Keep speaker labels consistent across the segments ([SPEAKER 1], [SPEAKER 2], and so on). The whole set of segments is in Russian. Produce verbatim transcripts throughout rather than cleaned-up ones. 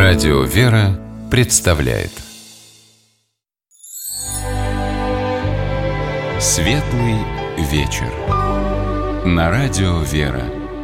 [SPEAKER 1] Радио «Вера» представляет Светлый вечер на Радио «Вера».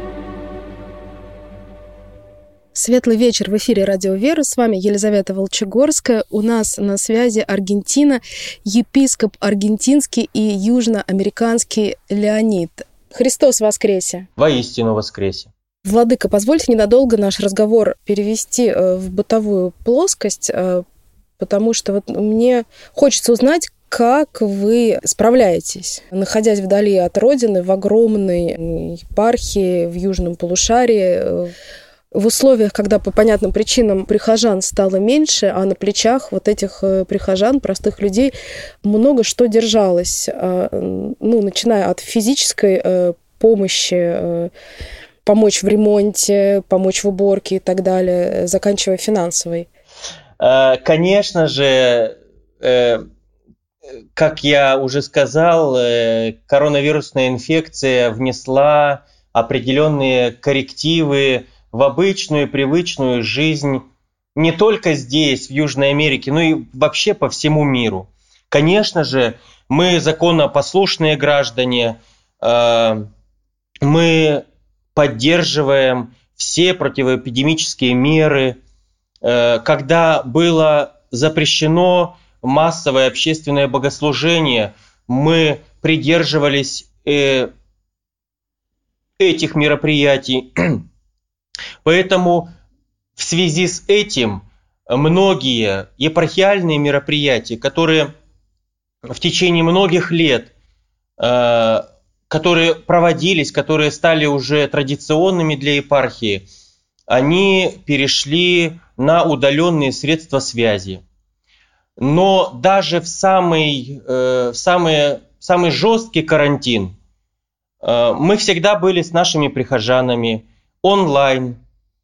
[SPEAKER 2] Светлый вечер в эфире Радио «Вера». С вами Елизавета Волчегорская. У нас на связи Аргентина, епископ аргентинский и южноамериканский Леонид. Христос воскресе!
[SPEAKER 3] Воистину воскресе!
[SPEAKER 2] Владыка, позвольте ненадолго наш разговор перевести в бытовую плоскость, потому что вот мне хочется узнать, как вы справляетесь, находясь вдали от родины, в огромной епархии, в южном полушарии, в условиях, когда по понятным причинам прихожан стало меньше, а на плечах вот этих прихожан, простых людей, много что держалось, ну, начиная от физической помощи, помочь в ремонте, помочь в уборке и так далее, заканчивая финансовой.
[SPEAKER 3] Конечно же, как я уже сказал, коронавирусная инфекция внесла определенные коррективы в обычную, привычную жизнь не только здесь, в Южной Америке, но и вообще по всему миру. Конечно же, мы законопослушные граждане, мы поддерживаем все противоэпидемические меры. Когда было запрещено массовое общественное богослужение, мы придерживались этих мероприятий. Поэтому в связи с этим многие епархиальные мероприятия, которые в течение многих лет, которые проводились, которые стали уже традиционными для епархии, они перешли на удаленные средства связи. Но даже в самый, в самый, самый жесткий карантин мы всегда были с нашими прихожанами онлайн.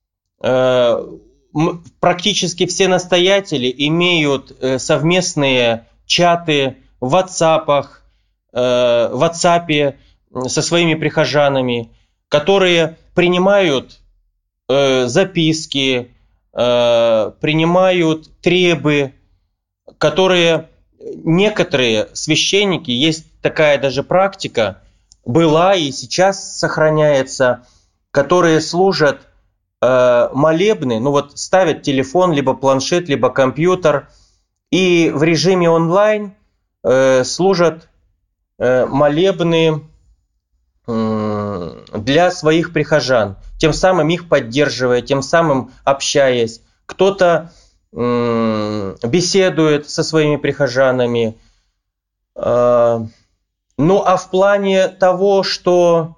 [SPEAKER 3] Практически все настоятели имеют совместные чаты в WhatsApp, в WhatsApp со своими прихожанами, которые принимают записки, принимают требы, которые некоторые священники, есть такая даже практика, была и сейчас сохраняется, которые служат э, молебны, ну вот ставят телефон, либо планшет, либо компьютер, и в режиме онлайн э, служат э, молебны э, для своих прихожан, тем самым их поддерживая, тем самым общаясь. Кто-то э, беседует со своими прихожанами. Э, ну а в плане того, что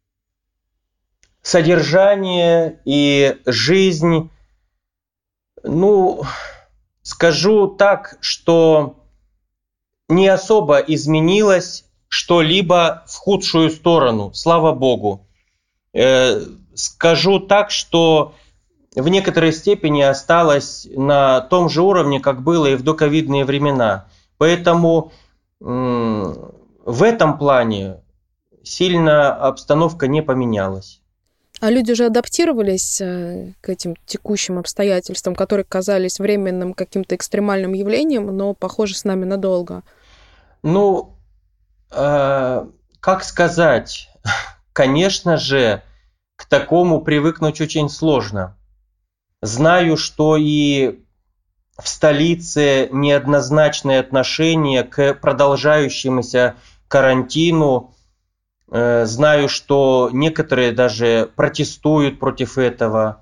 [SPEAKER 3] содержание и жизнь, ну, скажу так, что не особо изменилось что-либо в худшую сторону, слава Богу. Э, скажу так, что в некоторой степени осталось на том же уровне, как было и в доковидные времена. Поэтому э, в этом плане сильно обстановка не поменялась.
[SPEAKER 2] А люди уже адаптировались к этим текущим обстоятельствам, которые казались временным каким-то экстремальным явлением, но, похоже, с нами надолго?
[SPEAKER 3] Ну, э, как сказать, конечно же, к такому привыкнуть очень сложно. Знаю, что и в столице неоднозначное отношение к продолжающемуся карантину. Знаю, что некоторые даже протестуют против этого.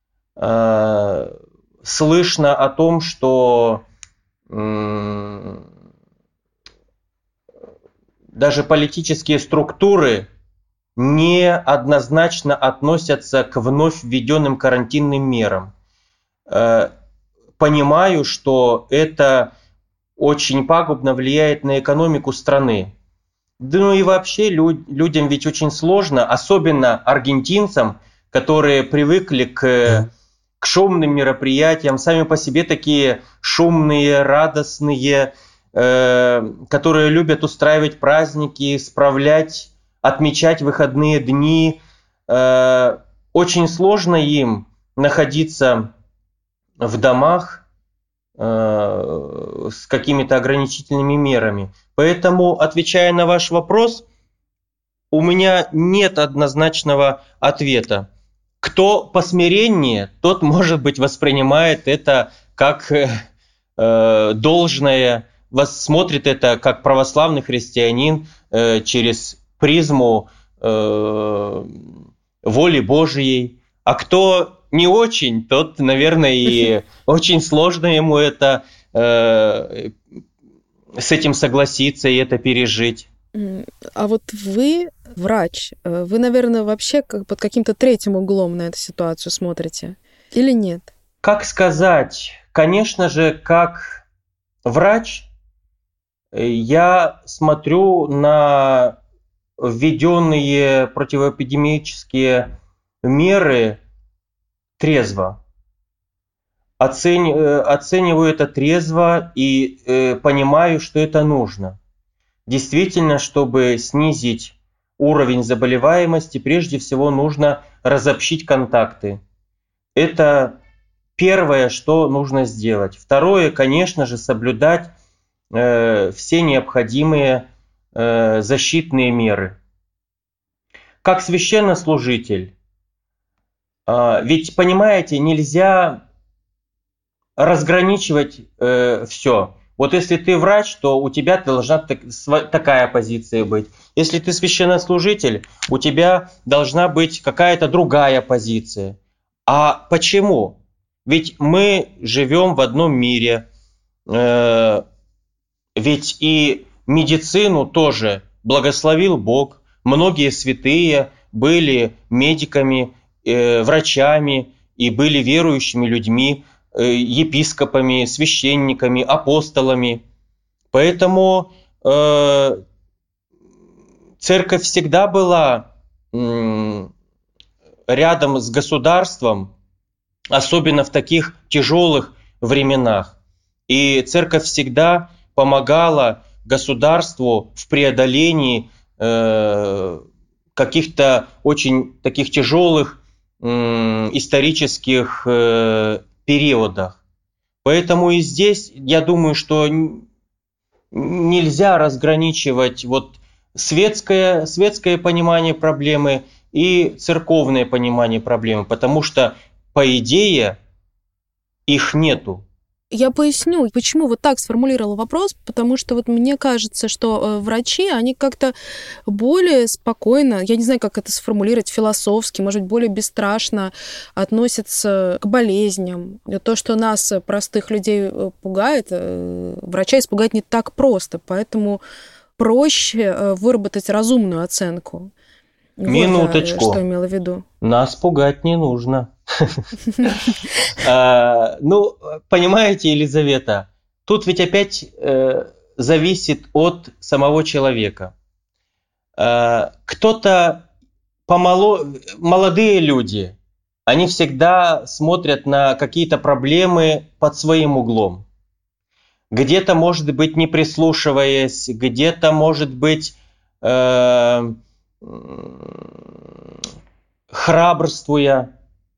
[SPEAKER 3] Слышно о том, что даже политические структуры неоднозначно относятся к вновь введенным карантинным мерам. Понимаю, что это очень пагубно влияет на экономику страны. Да ну и вообще люд, людям ведь очень сложно, особенно аргентинцам, которые привыкли к, к шумным мероприятиям, сами по себе такие шумные, радостные, э, которые любят устраивать праздники, справлять, отмечать выходные дни. Э, очень сложно им находиться в домах э, с какими-то ограничительными мерами. Поэтому, отвечая на ваш вопрос, у меня нет однозначного ответа. Кто посмиреннее, тот, может быть, воспринимает это как э, э, должное, смотрит это как православный христианин э, через призму э, воли Божьей. А кто не очень, тот, наверное, и очень сложно ему это э, с этим согласиться и это пережить.
[SPEAKER 2] А вот вы врач, вы, наверное, вообще как под каким-то третьим углом на эту ситуацию смотрите или нет?
[SPEAKER 3] Как сказать? Конечно же, как врач я смотрю на введенные противоэпидемические меры трезво. Оцени, оцениваю это трезво и э, понимаю, что это нужно. Действительно, чтобы снизить уровень заболеваемости, прежде всего нужно разобщить контакты. Это первое, что нужно сделать. Второе, конечно же, соблюдать э, все необходимые э, защитные меры. Как священнослужитель, э, ведь, понимаете, нельзя разграничивать э, все. Вот если ты врач, то у тебя должна так, такая позиция быть. Если ты священнослужитель, у тебя должна быть какая-то другая позиция. А почему? Ведь мы живем в одном мире. Э, ведь и медицину тоже благословил Бог. Многие святые были медиками, э, врачами и были верующими людьми, епископами, священниками, апостолами. Поэтому э, церковь всегда была э, рядом с государством, особенно в таких тяжелых временах. И церковь всегда помогала государству в преодолении э, каких-то очень таких тяжелых э, исторических э, периодах. Поэтому и здесь, я думаю, что нельзя разграничивать вот светское, светское понимание проблемы и церковное понимание проблемы, потому что, по идее, их нету.
[SPEAKER 2] Я поясню, почему вот так сформулировала вопрос, потому что вот мне кажется, что врачи, они как-то более спокойно, я не знаю, как это сформулировать, философски, может быть, более бесстрашно относятся к болезням. То, что нас, простых людей, пугает, врача испугать не так просто, поэтому проще выработать разумную оценку.
[SPEAKER 3] Минуточку.
[SPEAKER 2] Вот, что имела в виду.
[SPEAKER 3] Нас пугать не нужно. Ну, понимаете, Елизавета, тут ведь опять зависит от самого человека. Кто-то, молодые люди, они всегда смотрят на какие-то проблемы под своим углом. Где-то, может быть, не прислушиваясь, где-то, может быть, храбрствуя.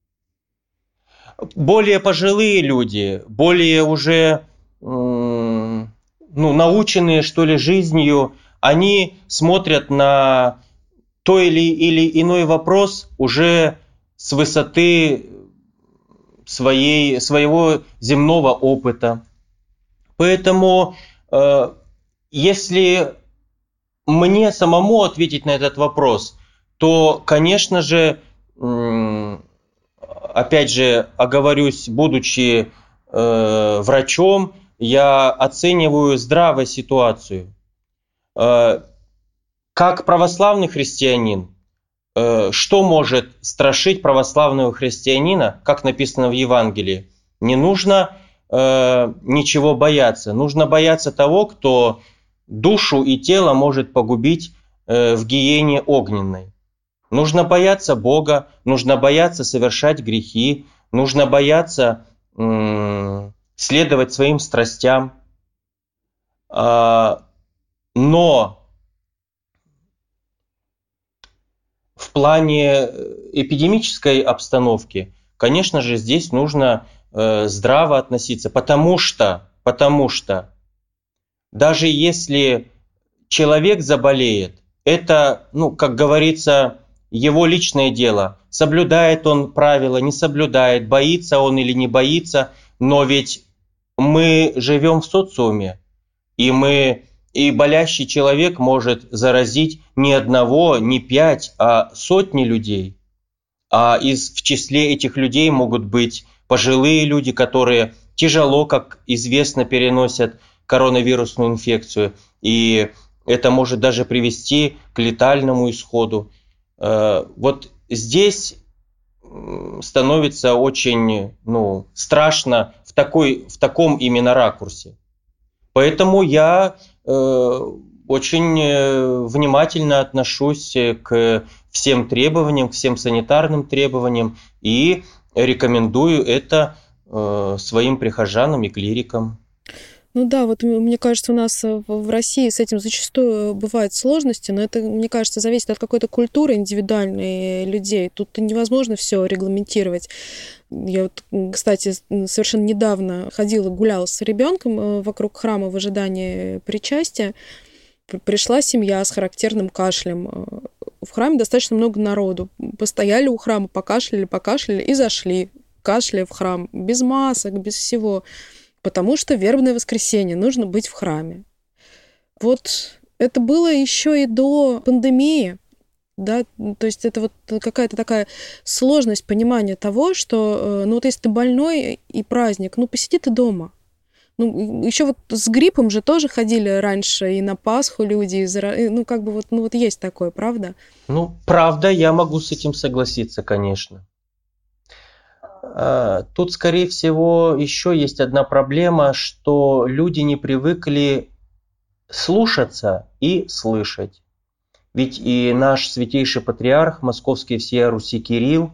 [SPEAKER 3] Более пожилые люди, более уже ну, наученные, что ли, жизнью, они смотрят на той или, или иной вопрос уже с высоты своей, своего земного опыта. Поэтому, э, если мне самому ответить на этот вопрос, то, конечно же, э, опять же, оговорюсь, будучи э, врачом, я оцениваю здраво ситуацию. Э, как православный христианин, э, что может страшить православного христианина, как написано в Евангелии? Не нужно э, ничего бояться. Нужно бояться того, кто душу и тело может погубить э, в гиене огненной. Нужно бояться Бога, нужно бояться совершать грехи, нужно бояться м- следовать своим страстям. А, но в плане эпидемической обстановки, конечно же, здесь нужно э, здраво относиться, потому что, потому что даже если человек заболеет, это, ну, как говорится, его личное дело. Соблюдает он правила, не соблюдает, боится он или не боится, но ведь мы живем в социуме, и мы, и болящий человек может заразить не одного, не пять, а сотни людей. А из, в числе этих людей могут быть пожилые люди, которые тяжело, как известно, переносят коронавирусную инфекцию. И это может даже привести к летальному исходу. Вот здесь становится очень, ну, страшно в, такой, в таком именно ракурсе. Поэтому я э, очень внимательно отношусь к всем требованиям, к всем санитарным требованиям и рекомендую это э, своим прихожанам и клирикам.
[SPEAKER 2] Ну да, вот мне кажется, у нас в России с этим зачастую бывают сложности, но это, мне кажется, зависит от какой-то культуры индивидуальной людей. Тут невозможно все регламентировать. Я вот, кстати, совершенно недавно ходила, гуляла с ребенком вокруг храма в ожидании причастия. Пришла семья с характерным кашлем. В храме достаточно много народу. Постояли у храма, покашляли, покашляли и зашли, кашляя в храм, без масок, без всего. Потому что вербное воскресенье, нужно быть в храме. Вот это было еще и до пандемии, да, то есть это вот какая-то такая сложность понимания того, что, ну вот если ты больной и праздник, ну посиди ты дома. Ну, еще вот с гриппом же тоже ходили раньше и на Пасху люди, ну как бы вот, ну вот есть такое, правда?
[SPEAKER 3] Ну, правда, я могу с этим согласиться, конечно. Тут, скорее всего, еще есть одна проблема, что люди не привыкли слушаться и слышать. Ведь и наш святейший патриарх, московский всея Руси Кирилл,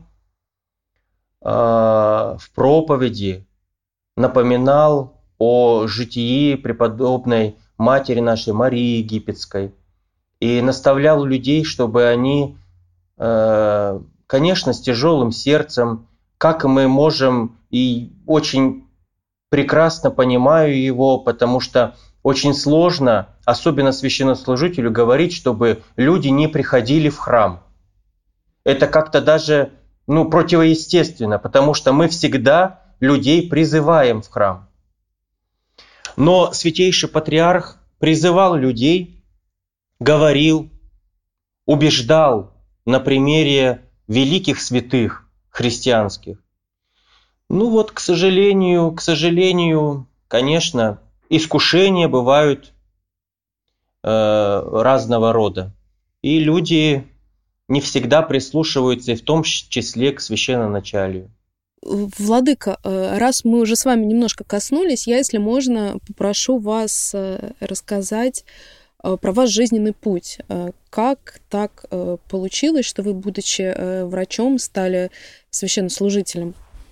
[SPEAKER 3] в проповеди напоминал о житии преподобной матери нашей Марии Египетской и наставлял людей, чтобы они, конечно, с тяжелым сердцем, как мы можем, и очень прекрасно понимаю его, потому что очень сложно, особенно священнослужителю, говорить, чтобы люди не приходили в храм. Это как-то даже, ну, противоестественно, потому что мы всегда людей призываем в храм. Но святейший патриарх призывал людей, говорил, убеждал на примере великих святых христианских. Ну вот, к сожалению, к сожалению, конечно, искушения бывают э, разного рода. И люди не всегда прислушиваются, и в том числе к священноначалию.
[SPEAKER 2] Владыка, раз мы уже с вами немножко коснулись, я, если можно, попрошу вас рассказать про ваш жизненный путь. Как так получилось, что вы, будучи врачом, стали священнослужителем?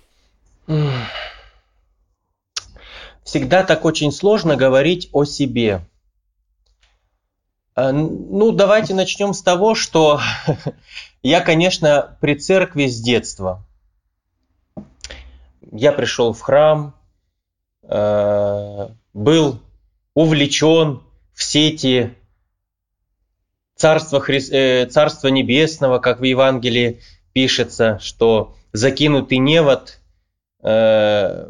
[SPEAKER 3] Всегда так очень сложно говорить о себе. Ну, давайте начнем с того, что я, конечно, при церкви с детства. Я пришел в храм, был увлечен в сети Царства, Хри... Царства Небесного, как в Евангелии пишется, что закинутый невод э...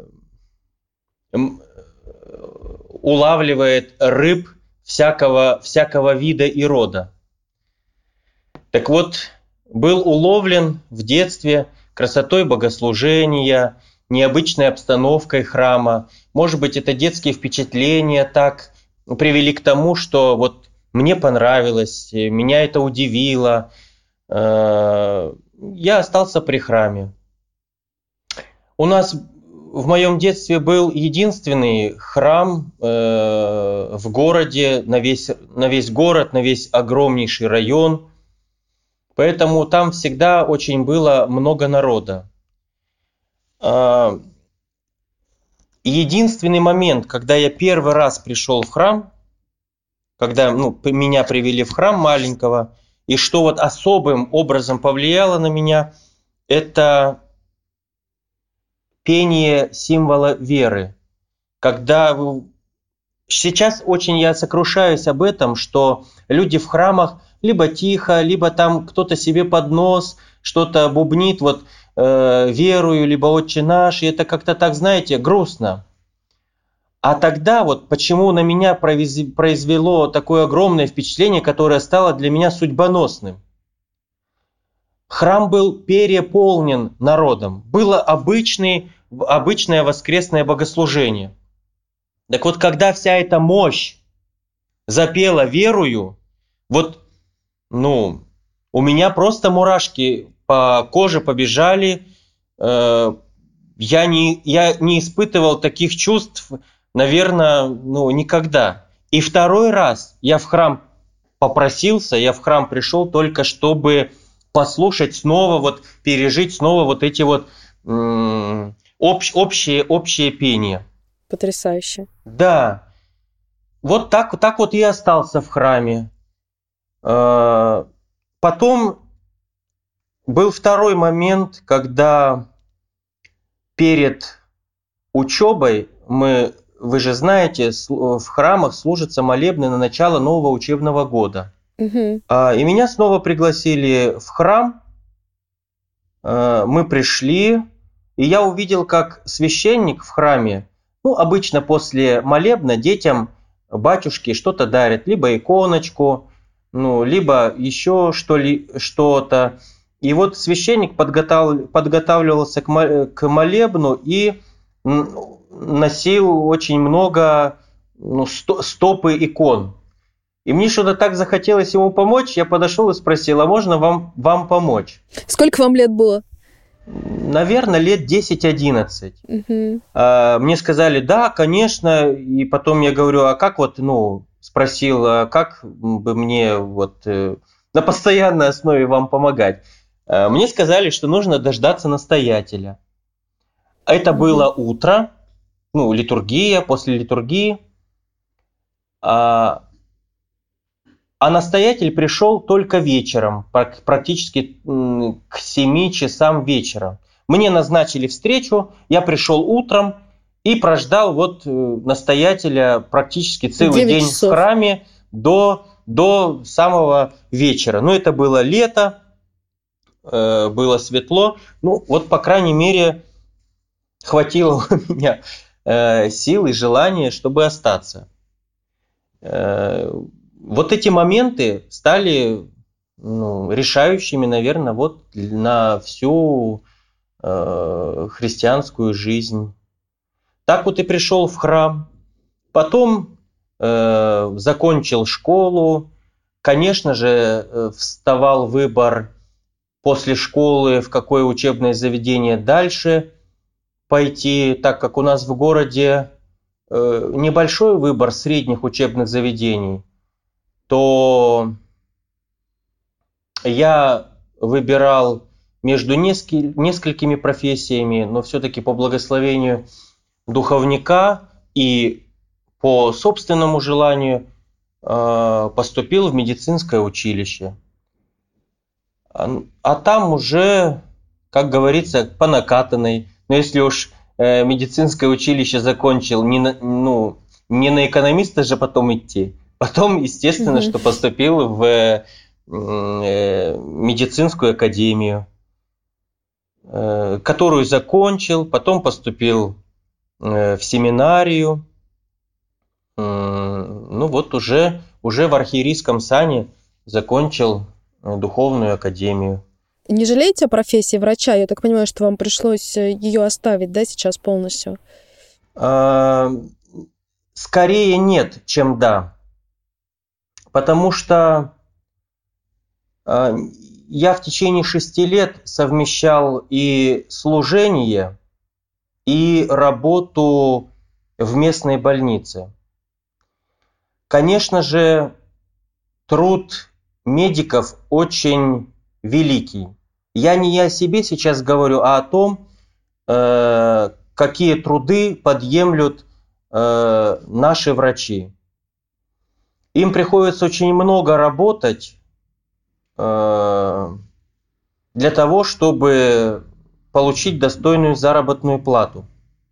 [SPEAKER 3] улавливает рыб всякого, всякого вида и рода. Так вот, был уловлен в детстве красотой богослужения, необычной обстановкой храма. Может быть, это детские впечатления так привели к тому, что вот мне понравилось, меня это удивило. Я остался при храме. У нас в моем детстве был единственный храм в городе, на весь, на весь город, на весь огромнейший район. Поэтому там всегда очень было много народа. Единственный момент, когда я первый раз пришел в храм, когда ну, меня привели в храм маленького, и что вот особым образом повлияло на меня, это пение символа веры. Когда сейчас очень я сокрушаюсь об этом, что люди в храмах либо тихо, либо там кто-то себе под нос что-то бубнит, вот э, верую, либо «Отче наш», и это как-то так, знаете, грустно. А тогда вот почему на меня произвело такое огромное впечатление, которое стало для меня судьбоносным. Храм был переполнен народом. Было обычный, обычное воскресное богослужение. Так вот, когда вся эта мощь запела «Верую», вот, ну, у меня просто мурашки по коже побежали. Я не, я не испытывал таких чувств, наверное, ну, никогда. И второй раз я в храм попросился, я в храм пришел только чтобы послушать снова, вот, пережить снова вот эти вот м- общ, общие, общие пения.
[SPEAKER 2] Потрясающе.
[SPEAKER 3] Да. Вот так, так вот и остался в храме. Потом был второй момент, когда перед учебой мы, вы же знаете, в храмах служатся молебны на начало нового учебного года.
[SPEAKER 2] Угу.
[SPEAKER 3] И меня снова пригласили в храм. Мы пришли, и я увидел, как священник в храме, ну, обычно после молебна детям батюшки что-то дарят, либо иконочку, ну, либо еще что-то. И вот священник подготав... подготавливался к молебну и носил очень много, ну, стопы икон. И мне что-то так захотелось ему помочь, я подошел и спросил, а можно вам, вам помочь?
[SPEAKER 2] Сколько вам лет было?
[SPEAKER 3] Наверное, лет десять-одиннадцать.
[SPEAKER 2] Угу.
[SPEAKER 3] А, мне сказали, да, конечно. И потом я говорю, а как вот, ну, спросил, а как бы мне вот э, на постоянной основе вам помогать? А, мне сказали, что нужно дождаться настоятеля. Это угу. было утро, ну, литургия, после литургии. А, А настоятель пришел только вечером, практически к семи часам вечера. Мне назначили встречу, я пришел утром и прождал вот настоятеля практически целый день часов. В храме до, до самого вечера. Ну, это было лето, было светло. Ну, вот, по крайней мере, хватило у меня сил и желания, чтобы остаться. Вот эти моменты стали, ну, решающими, наверное, вот на всю э, христианскую жизнь. Так вот и пришел в храм, потом э, закончил школу. Конечно же, вставал выбор после школы, в какое учебное заведение дальше пойти, так как у нас в городе э, небольшой выбор средних учебных заведений. То я выбирал между несколькими профессиями, но все-таки по благословению духовника и по собственному желанию поступил в медицинское училище. А там уже, как говорится, по накатанной. Но если уж медицинское училище закончил, не на, ну, не на экономиста же потом идти. Потом, естественно, mm-hmm. что поступил в э, медицинскую академию, э, которую закончил, потом поступил э, в семинарию. Э, ну вот уже, уже в архиерейском сане закончил э, духовную академию.
[SPEAKER 2] Не жалеете о профессии врача? Я так понимаю, что вам пришлось ее оставить, да, сейчас полностью?
[SPEAKER 3] Э, скорее нет, чем да. Потому что э, я в течение шести лет совмещал и служение, и работу в местной больнице. Конечно же, труд медиков очень великий. Я не о себе сейчас говорю, а о том, э, какие труды подъемлют э, наши врачи. Им приходится очень много работать э, для того, чтобы получить достойную заработную плату.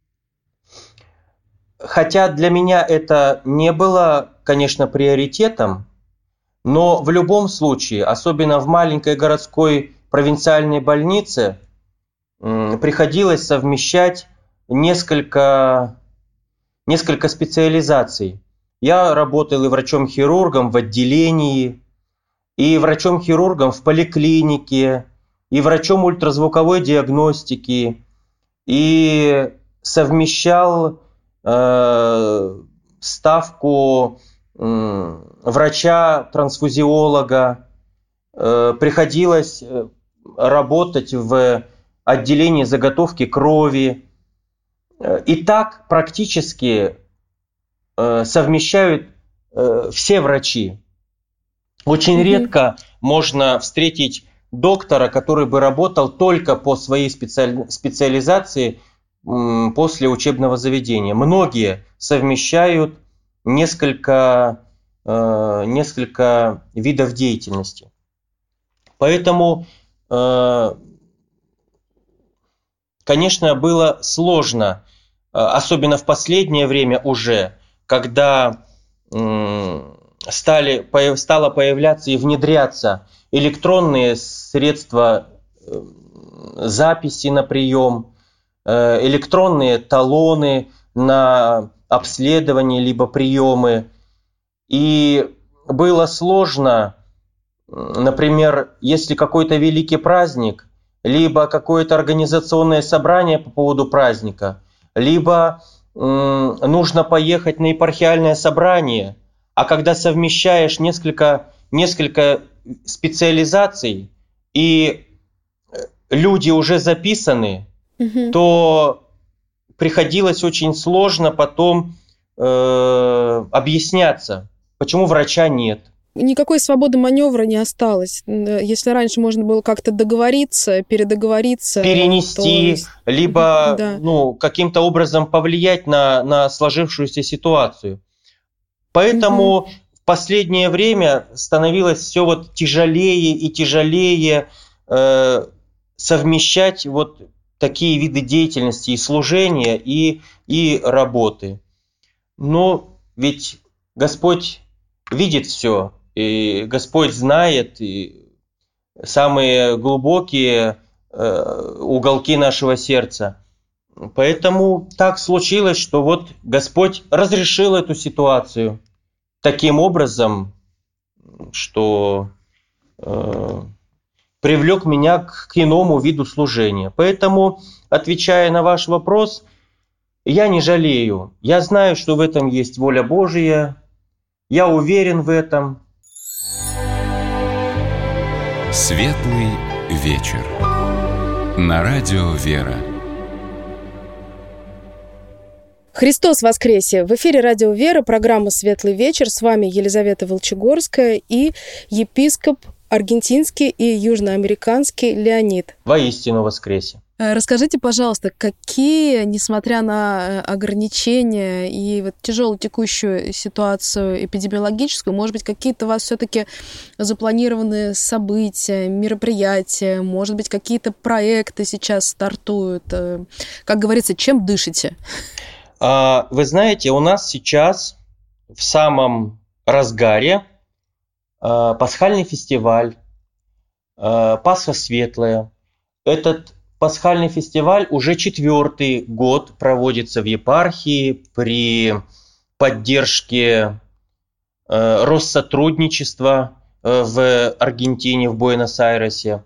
[SPEAKER 3] Хотя для меня это не было, конечно, приоритетом, но в любом случае, особенно в маленькой городской провинциальной больнице, приходилось совмещать несколько, несколько специализаций. Я работал и врачом-хирургом в отделении, и врачом-хирургом в поликлинике, и врачом ультразвуковой диагностики, и совмещал э, ставку э, врача-трансфузиолога. Э, приходилось работать в отделении заготовки крови. И так практически э, совмещают э, все врачи. Очень mm-hmm. редко можно встретить доктора, который бы работал только по своей специали... специализации м, после учебного заведения. Многие совмещают несколько, э, несколько видов деятельности. Поэтому, э, конечно, было сложно, э, особенно в последнее время уже, когда э, стали, по, стало появляться и внедряться электронные средства записи на прием, электронные талоны на обследование либо приемы. И было сложно, например, если какой-то великий праздник, либо какое-то организационное собрание по поводу праздника, либо м, нужно поехать на епархиальное собрание, а когда совмещаешь несколько, несколько специализаций и люди уже записаны, угу. то приходилось очень сложно потом э, объясняться, почему врача нет.
[SPEAKER 2] Никакой свободы маневра не осталось. Если раньше можно было как-то договориться, передоговориться,
[SPEAKER 3] перенести, то... либо да. ну, каким-то образом повлиять на, на сложившуюся ситуацию. Поэтому угу. в последнее время становилось все вот тяжелее и тяжелее э, совмещать вот такие виды деятельности и служения, и, и работы. Но ведь Господь видит все, и Господь знает и самые глубокие э, уголки нашего сердца. Поэтому так случилось, что вот Господь разрешил эту ситуацию таким образом, что э, привлек меня к иному виду служения. Поэтому, отвечая на ваш вопрос, я не жалею. Я знаю, что в этом есть воля Божия. Я уверен в этом.
[SPEAKER 1] Светлый вечер. На радио «Вера».
[SPEAKER 2] Христос воскресе! В эфире радио «Вера», программа «Светлый вечер». С вами Елизавета Волчегорская и епископ аргентинский и южноамериканский Леонид.
[SPEAKER 3] Воистину воскресе!
[SPEAKER 2] Расскажите, пожалуйста, какие, несмотря на ограничения и вот тяжелую текущую ситуацию эпидемиологическую, может быть, какие-то у вас все-таки запланированные события, мероприятия, может быть, какие-то проекты сейчас стартуют? Как говорится, чем дышите?
[SPEAKER 3] Вы знаете, у нас сейчас в самом разгаре пасхальный фестиваль «Пасха Светлая». Этот пасхальный фестиваль уже четвертый год проводится в епархии при поддержке Россотрудничества в Аргентине, в Буэнос-Айресе,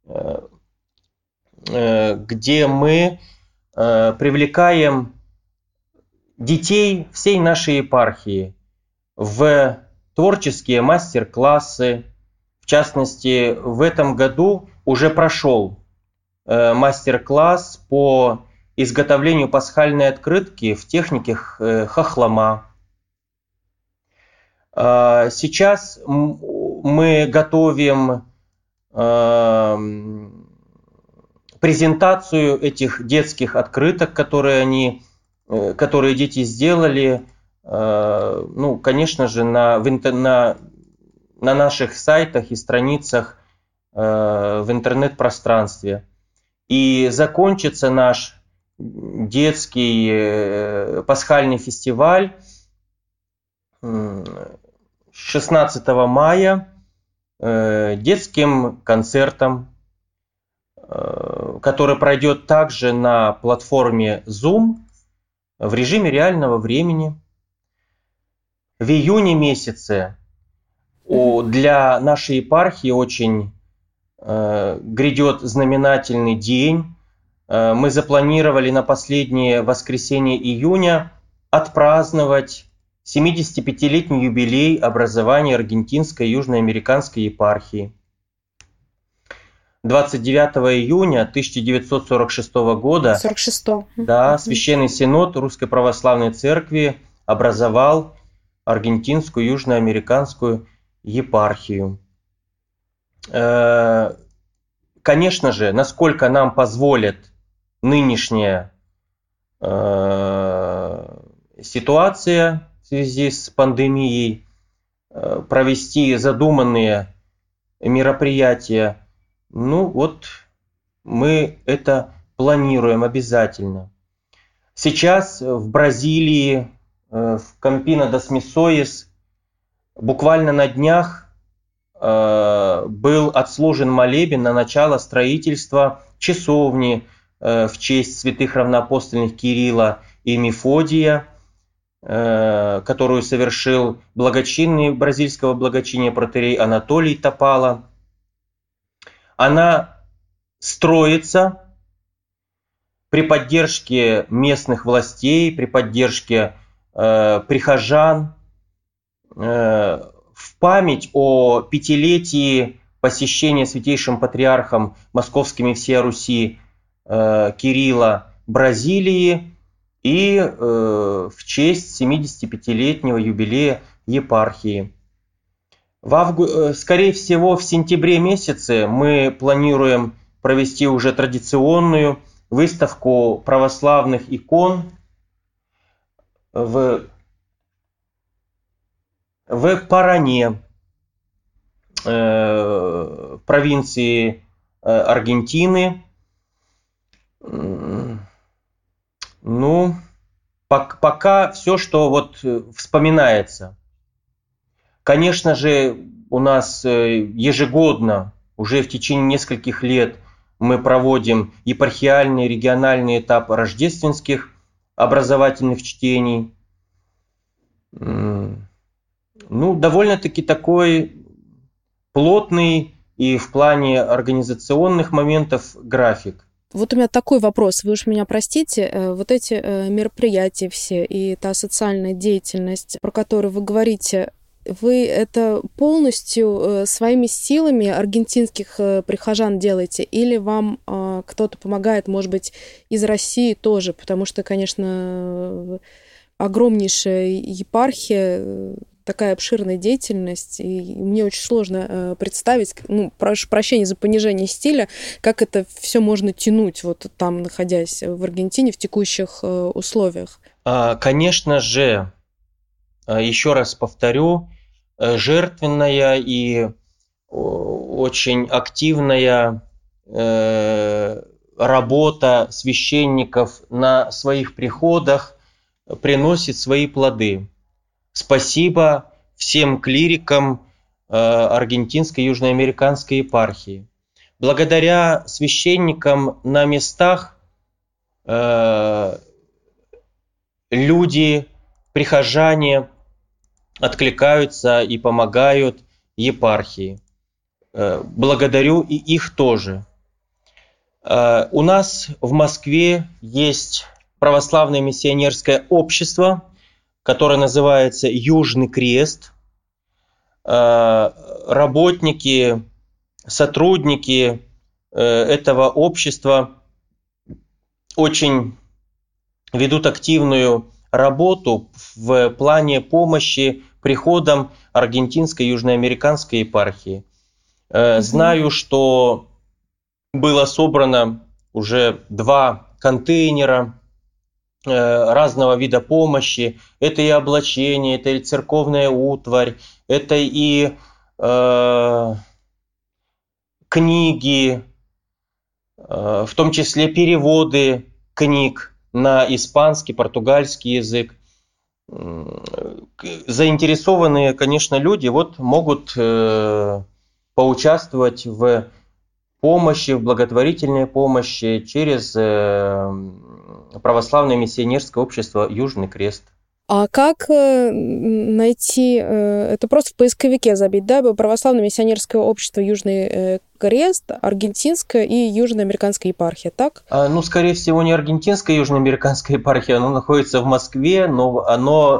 [SPEAKER 3] где мы привлекаем детей всей нашей епархии в творческие мастер-классы. В частности, в этом году уже прошел э, мастер-класс по изготовлению пасхальной открытки в технике э, хохлома. Э, сейчас мы готовим э, презентацию этих детских открыток, которые они которые дети сделали, ну, конечно же, на, в интер, на, на наших сайтах и страницах в интернет-пространстве. И закончится наш детский пасхальный фестиваль шестнадцатого мая детским концертом, который пройдет также на платформе Zoom в режиме реального времени. В июне месяце для нашей епархии очень грядет знаменательный день. Мы запланировали на последнее воскресенье июня отпраздновать семидесятипятилетний юбилей образования Аргентинской и Южноамериканской епархии. двадцать девятого июня тысяча девятьсот сорок шестого года
[SPEAKER 2] сорок шестого.
[SPEAKER 3] Да, Священный Синод Русской Православной Церкви образовал Аргентинскую и Южноамериканскую епархию. Конечно же, насколько нам позволит нынешняя ситуация в связи с пандемией, провести задуманные мероприятия, ну вот мы это планируем обязательно. Сейчас в Бразилии, в Кампино дас Миссоис, буквально на днях был отслужен молебен на начало строительства часовни в честь святых равноапостольных Кирилла и Мефодия, которую совершил благочинный бразильского благочиния протоиерей Анатолий Топала. Она строится при поддержке местных властей, при поддержке э, прихожан, э, в память о пятилетии посещения святейшим патриархом московским и всея Руси э, Кирилла Бразилии и э, в честь семидесятипятилетнего юбилея епархии. В авгу... Скорее всего, в сентябре месяце мы планируем провести уже традиционную выставку православных икон в, в Паране, э, в провинции э, Аргентины. Ну, пок- пока все, что вот вспоминается. Конечно же, у нас ежегодно, уже в течение нескольких лет, мы проводим епархиальный, региональный этап рождественских образовательных чтений. Ну, довольно-таки такой плотный и в плане организационных моментов график.
[SPEAKER 2] Вот у меня такой вопрос, вы уж меня простите, вот эти мероприятия все и та социальная деятельность, про которую вы говорите, вы это полностью своими силами аргентинских прихожан делаете или вам кто-то помогает, может быть, из России тоже? Потому что, конечно, огромнейшая епархия, такая обширная деятельность, и мне очень сложно представить, ну, прошу прощения за понижение стиля, как это все можно тянуть, вот там, находясь в Аргентине, в текущих условиях.
[SPEAKER 3] Конечно же, еще раз повторю, жертвенная и очень активная работа священников на своих приходах приносит свои плоды. Спасибо всем клирикам Аргентинской и Южноамериканской епархии. Благодаря священникам на местах люди, прихожане откликаются и помогают епархии. Благодарю и их тоже. У нас в Москве есть православное миссионерское общество, которое называется «Южный крест». Работники, сотрудники этого общества очень ведут активную работу в плане помощи приходам Аргентинской и Южноамериканской епархии. Mm-hmm. Знаю, что было собрано уже два контейнера разного вида помощи. Это и облачение, это и церковная утварь, это и э, книги, в том числе переводы книг на испанский, португальский язык. Заинтересованные, конечно, люди вот могут поучаствовать в помощи, в благотворительной помощи через православное миссионерское общество «Южный Крест».
[SPEAKER 2] А как найти, это просто в поисковике забить, да, православное миссионерское общество «Южный Крест», аргентинская и южноамериканская епархия, так?
[SPEAKER 3] А, ну, скорее всего, не аргентинская и южноамериканская епархия, оно находится в Москве, но оно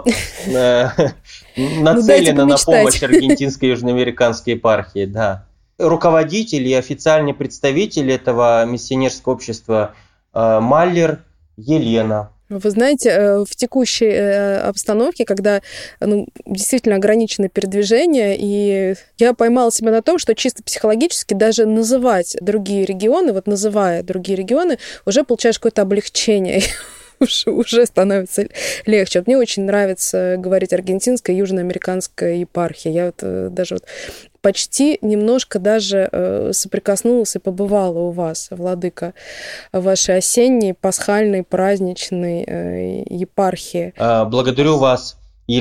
[SPEAKER 3] нацелено на помощь аргентинской и южноамериканской епархии, да. Руководитель и официальный представитель этого миссионерского общества Маллер Елена.
[SPEAKER 2] Вы знаете, в текущей обстановке, когда ну, действительно ограничено передвижение, и я поймала себя на том, что чисто психологически даже называть другие регионы, вот называя другие регионы, уже получаешь какое-то облегчение. Уже, уже становится легче. Вот мне очень нравится говорить аргентинская и южноамериканская епархия. Я вот даже вот почти немножко даже э, соприкоснулась и побывала у вас, владыка, в вашей осенней, пасхальной, праздничной э, епархии.
[SPEAKER 3] Благодарю вас,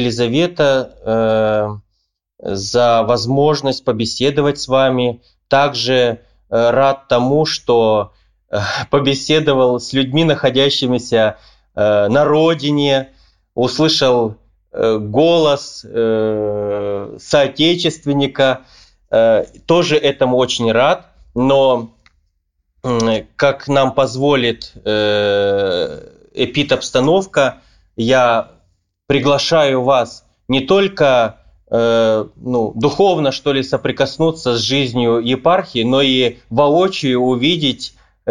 [SPEAKER 3] Елизавета, э, за возможность побеседовать с вами. Также э, рад тому, что побеседовал с людьми, находящимися э, на родине, услышал э, голос э, соотечественника. Э, тоже этому очень рад, но э, как нам позволит э, эпид-обстановка, я приглашаю вас не только э, ну, духовно, что ли, соприкоснуться с жизнью епархии, но и воочию увидеть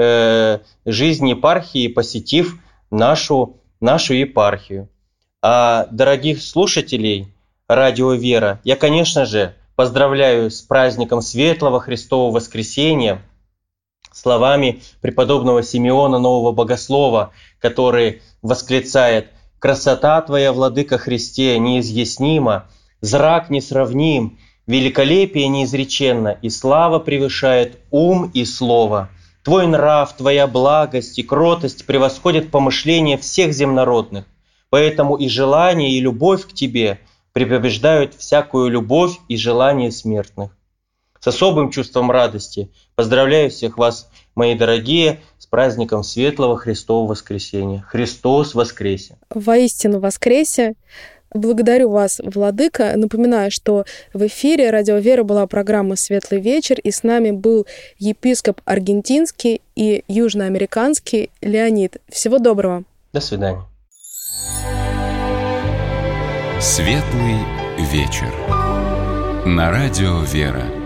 [SPEAKER 3] жизнь епархии, посетив нашу, нашу епархию. А дорогих слушателей Радио Вера, я, конечно же, поздравляю с праздником Светлого Христового Воскресения словами преподобного Симеона Нового Богослова, который восклицает: «Красота Твоя, Владыка Христе, неизъяснима, зрак несравним, великолепие неизреченно, и слава превышает ум и слово. Твой нрав, Твоя благость и кротость превосходят помышления всех земнородных, поэтому и желание, и любовь к Тебе препобеждают всякую любовь и желание смертных». С особым чувством радости поздравляю всех вас, мои дорогие, с праздником Светлого Христового Воскресения. Христос воскресе!
[SPEAKER 2] Воистину воскресе! Благодарю вас, владыка. Напоминаю, что в эфире Радио Вера была программа «Светлый вечер», и с нами был епископ аргентинский и южноамериканский Леонид. Всего доброго.
[SPEAKER 3] До свидания.
[SPEAKER 1] «Светлый вечер» на Радио Вера.